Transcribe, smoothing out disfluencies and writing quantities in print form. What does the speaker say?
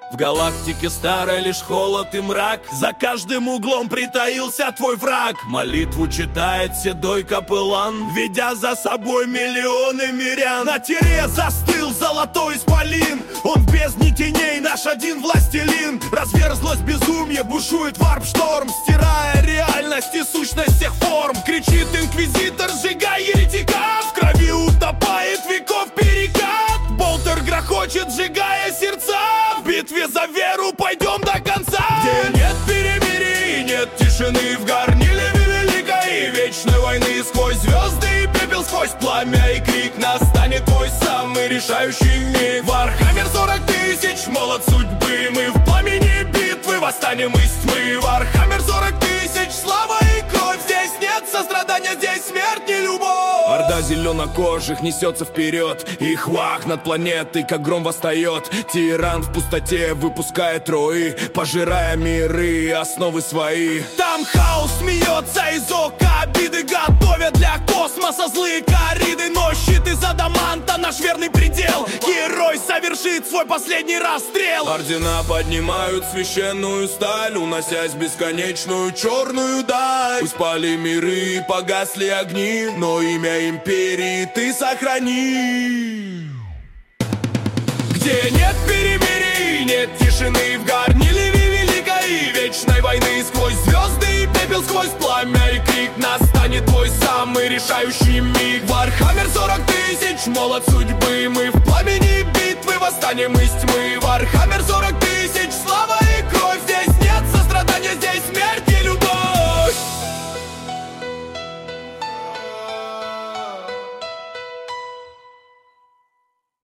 В галактике старой лишь холод и мрак, за каждым углом притаился твой враг. Молитву читает седой капеллан, ведя за собой миллионы мирян. На тире застыл золотой исполин, он в бездне теней наш один властелин. Разверзлось безумие, бушует варп-шторм, стирая реальность и сущность всех форм. Кричит инквизитор, сжигай еретика, в крови утопает веков перекат. Болтер грохочет, сжигая сердца, в битве за веру пойдем до конца. Где нет перемирий, нет тишины в горниле великой и вечной войны. Сквозь звезды и пепел, сквозь пламя и крик настанет твой самый решающий миг. Вархаммер 40 тысяч, молот судьбы, мы в пламени битвы восстанем из тьмы. Вархаммер 40 тысяч, слава и кровь, здесь нет сострадания, здесь смерть, не любовь. Орда зеленокожих несется вперед, их вах над планетой, как гром восстает. Тиран в пустоте выпускает рои, пожирая миры, основы свои. Там хаос смеется из ока обиды, готовят для космоса злые корриды. Но щит из адаманта наш верный предел, герой совершит свой последний расстрел. Ордена поднимают священную сталь, уносясь в бесконечную черную даль. Пусть пали миры, погасли огни, но имя империи ты сохрани. Где нет перемирий, нет тишины в горниле великой и вечной войны. Сквозь звезды и пепел, сквозь пламя и крик настанет твой самый решающий миг. Вархаммер 40 тысяч, молот судьбы, мы в пламени битвы восстанем из тьмы. Вархаммер 40 тысяч,